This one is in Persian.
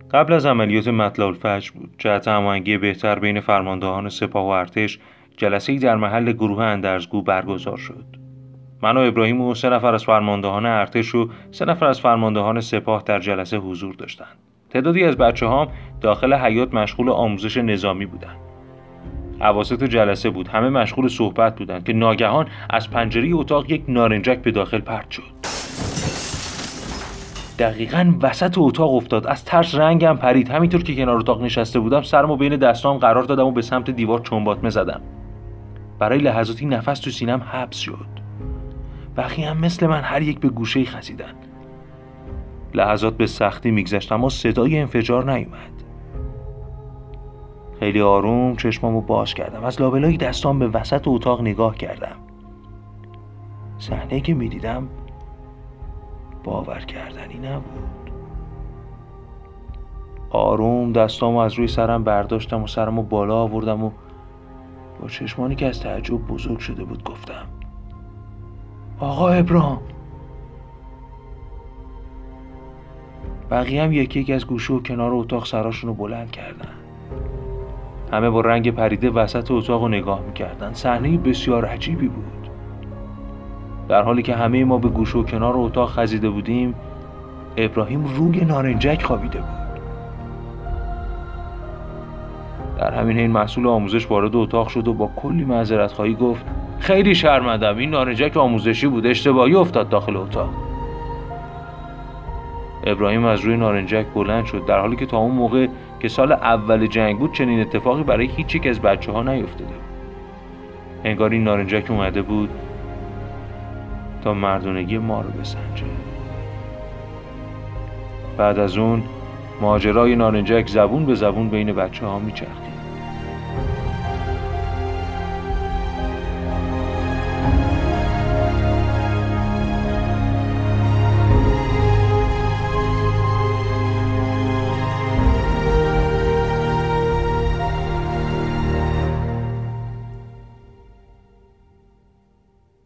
قبل از عملیات مطلع الفجر بود. جهت هماهنگی بهتر بین فرماندهان سپاه و ارتش، جلسه‌ای در محل گروه اندرزگو برگزار شد. من و ابراهیم و 3 نفر از فرماندهان ارتش و 3 نفر از فرماندهان سپاه در جلسه حضور داشتند. تعدادی از بچه‌هام داخل حیاط مشغول آموزش نظامی بودند. اواسط جلسه بود. همه مشغول صحبت بودند که ناگهان از پنجره اتاق یک نارنجک به داخل پرت شد. دقیقاً وسط اتاق افتاد. از ترس رنگم پرید. همینطور که کنار اتاق نشسته بودم سرمو بین دستام قرار دادم و به سمت دیوار چنباتمه زدم. برای لحظاتی نفس تو سینم حبس شد. بقیه هم مثل من هر یک به گوشه‌ای خزیدن. لحظات به سختی میگذشت اما صدای انفجار نیومد. خیلی آروم چشمامو باز کردم. از لابلای دستام به وسط اتاق نگاه کردم. صحنه‌ای که میدیدم باور کردنی نبود. آروم دستامو از روی سرم برداشتم و سرمو بالا آوردم و با چشمانی که از تعجب بزرگ شده بود گفتم: آقا ابراهیم. بقیه هم یکی یک از گوشه و کنار اتاق سراشونو بلند کردن. همه با رنگ پریده وسط اتاق رو نگاه میکردن. صحنه بسیار عجیبی بود. در حالی که همه ما به گوشه و کنار اتاق خزیده بودیم، ابراهیم روی نارنجک خوابیده بود. در همین حین مسئول آموزش وارد اتاق شد و با کلی معذرت خواهی گفت: خیلی شرمندم، این نارنجک آموزشی بود، اشتباهی افتاد داخل اتاق. ابراهیم از روی نارنجک بلند شد در حالی که تا اون موقع که سال اول جنگ بود چنین اتفاقی برای هیچ یک از بچه‌ها نیفتاده. انگار این نارنجک اومده بود تا مردونگی ما رو بسنجه. بعد از اون ماجرای نارنجک زبون به زبون بین بچه‌ها میچرخید.